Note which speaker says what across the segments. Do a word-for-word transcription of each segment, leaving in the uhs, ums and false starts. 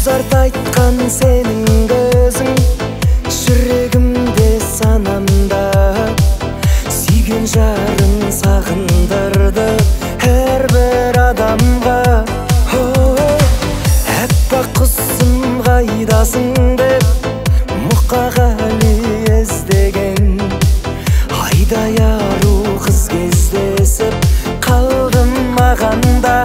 Speaker 1: Аңсарды айтқан сенің көзің, жүрегімде санамда. Сүйген жарың сағындырды әрбір адамға. Әппақ құсым қайдасың деп мұқағали іздеген. Айдай ару қыз кездесіп қалдым мағанда.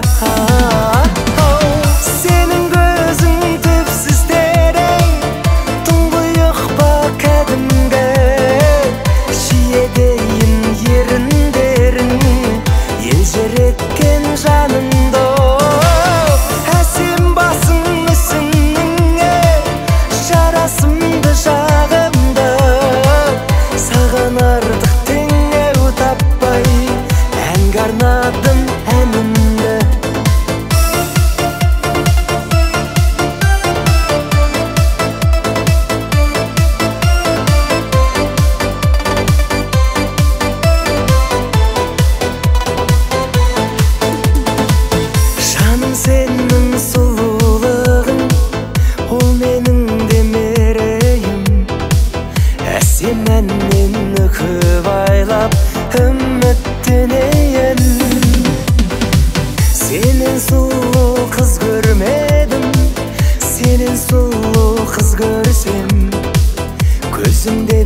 Speaker 1: Сенің көзің түпсіз терең, тұңғиық па кәдімгі. Жиедейін еріндерің, елжіреткен жанымды. Әсем басың мүсініңе, жарасымды жағымды. Саған артық теңеу таппай, әнге арнадым әнімді. Сенің сұлулығың, ол менің де мерейім. Әсем әннен үкіп айлап үміттенейін. Сенен сұлу қыз көрмедім, сенен сұлу қыз көрсем, көзімде